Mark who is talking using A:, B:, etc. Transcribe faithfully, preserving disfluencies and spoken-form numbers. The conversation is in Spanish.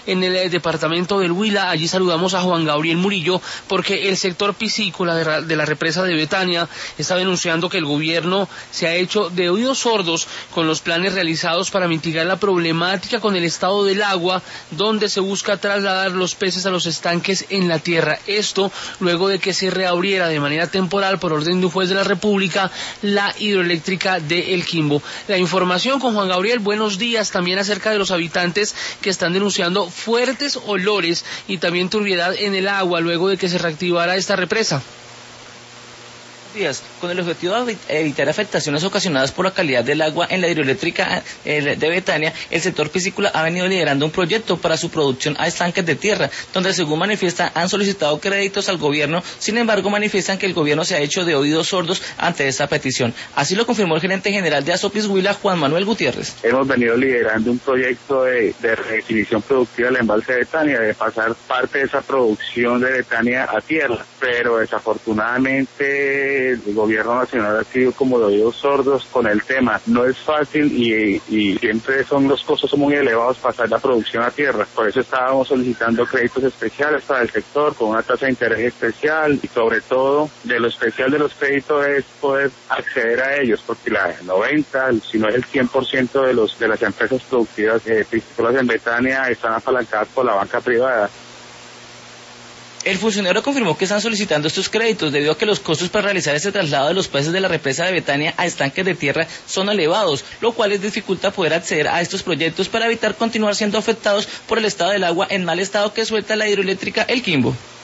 A: en el departamento del Huila. Allí saludamos a Juan Gabriel Murillo porque el sector piscícola de la, de la represa de Betania está denunciando que el gobierno se ha hecho de oídos sordos con los planes realizados para mitigar la problemática con el estado del agua, donde se busca trasladar los peces a los estanques en la tierra. Esto luego de que se reabriera de manera temporal por orden de un juez de la República la hidroeléctrica de El Quimbo. La información con Juan Gabriel, buenos días, también acerca de los habitantes que están denunciando fuertes olores y también turbiedad en el agua luego de que se reactivara esta represa.
B: Con el objetivo de evitar afectaciones ocasionadas por la calidad del agua en la hidroeléctrica de Betania, el sector piscícola ha venido liderando un proyecto para su producción a estanques de tierra, donde según manifiesta han solicitado créditos al gobierno. Sin embargo, manifiestan que el gobierno se ha hecho de oídos sordos ante esta petición. Así lo confirmó el gerente general de Asopis Huila, Juan Manuel Gutiérrez.
C: Hemos venido liderando un proyecto de, de redefinición productiva del embalse de Betania, de pasar parte de esa producción de Betania a tierra, pero desafortunadamente el gobierno nacional ha sido como de oídos sordos con el tema. No es fácil y, y siempre son los costos son muy elevados pasar la producción a tierra. Por eso estábamos solicitando créditos especiales para el sector con una tasa de interés especial y sobre todo de lo especial de los créditos es poder acceder a ellos, porque la noventa, si no es el cien por ciento de los de las empresas productivas eh, piscícolas en Betania están apalancadas por la banca privada.
B: El funcionario confirmó que están solicitando estos créditos debido a que los costos para realizar este traslado de los peces de la represa de Betania a estanques de tierra son elevados, lo cual les dificulta poder acceder a estos proyectos para evitar continuar siendo afectados por el estado del agua en mal estado que suelta la hidroeléctrica El Quimbo.